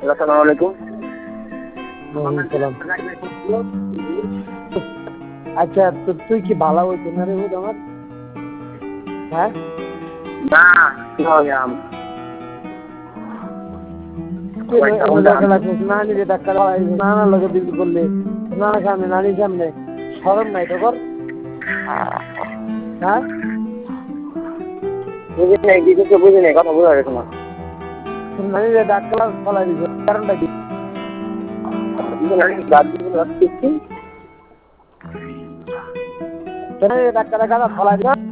আসসালামু আলাইকুম। আচ্ছা, তো তুই কি ভালো হইতো না রে আমার? হ্যাঁ না নানি যে ডাক্তার নানার লগে বিল করলে নানার সামনে নানির সামনে সরম নাই তো কর। হ্যাঁ বুঝি নাই, কিছু বুঝি নাই, কথা বোঝা গেছে না। নানি যে ডাক্তার ফলাই দিল কারণটা কি? ডাক্তারের গাদা ফলাই দিল